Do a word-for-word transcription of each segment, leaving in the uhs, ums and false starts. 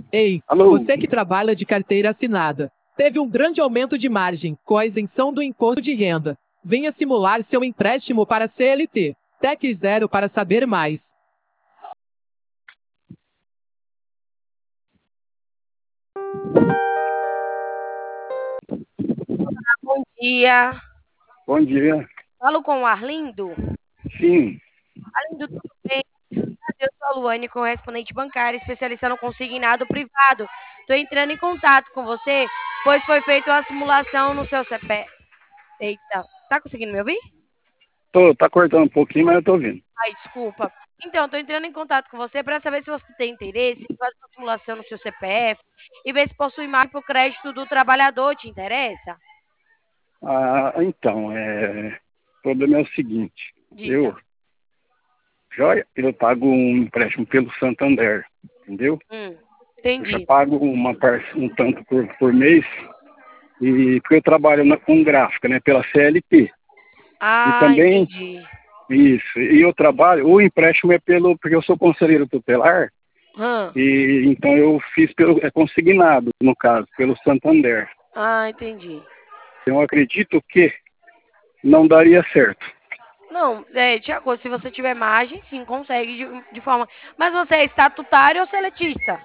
Ei, Alô? você que trabalha de carteira assinada, teve um grande aumento de margem com a isenção do imposto de renda. Venha simular seu empréstimo para C L T. Tec Zero para saber mais. Bom dia. Bom dia. Falo com o Arlindo. Sim. Arlindo, tudo bem? Eu sou a Luane, correspondente bancária, especialista no consignado privado. Estou entrando em contato com você, pois foi feita uma simulação no seu C P F. Eita, tá conseguindo me ouvir? Tô, tá cortando um pouquinho, mas eu tô ouvindo. Ai, desculpa. Então, estou entrando em contato com você para saber se você tem interesse em fazer uma simulação no seu C P F e ver se possui margem para o crédito do trabalhador. Te interessa? Ah, então, é... o problema é o seguinte. Diga. Eu, joia, eu pago um empréstimo pelo Santander, entendeu? Hum, Eu já entendi. pago uma par... um tanto por, por mês, e porque eu trabalho na... com gráfica, né, pela C L T. E Ah, também, entendi. isso, e eu trabalho, o empréstimo é pelo, porque eu sou conselheiro tutelar, Hã? e então eu fiz pelo, é consignado, no caso, pelo Santander. Ah, entendi. Eu acredito que não daria certo. Não, é, de acordo, se você tiver margem, sim, consegue de, de forma. Mas você é estatutário ou seletista?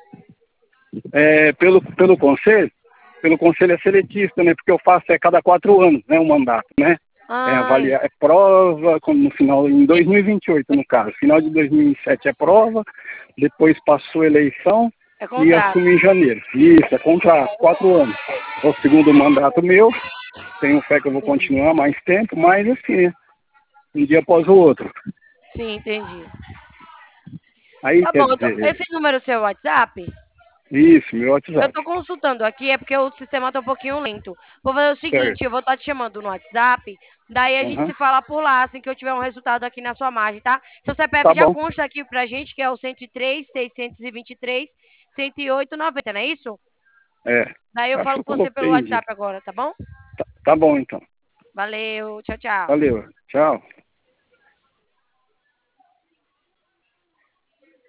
É, pelo, pelo conselho, pelo conselho é seletista, né? Porque eu faço é cada quatro anos, né? Um mandato, né? É Ai, avaliar, é prova, como no final, em dois mil e vinte e oito, no caso. Final de dois mil e sete é prova, depois passou a eleição é e contrato. assumi em janeiro. Isso, é contrato, quatro anos. É o segundo mandato meu, tenho fé que eu vou Entendi. continuar mais tempo, mas assim, um dia após o outro. Sim, entendi. Aí, Tá quer bom, eu tô- dizer, esse número é o seu WhatsApp? isso, meu Eu WhatsApp, tô consultando aqui, é porque o sistema tá um pouquinho lento. Vou fazer o seguinte, certo? eu vou estar te chamando no WhatsApp, daí a gente Aham. se fala por lá, assim que eu tiver um resultado aqui na sua margem, tá? Seu C P F Tá já bom, consta aqui pra gente, que é o cento e três, seiscentos e vinte e três, cento e oito, noventa, não é isso? é. Daí eu Acho que falo eu com você pelo coloquei. WhatsApp agora, tá bom? Tá, tá bom, então. Valeu, tchau, tchau. Valeu. Tchau.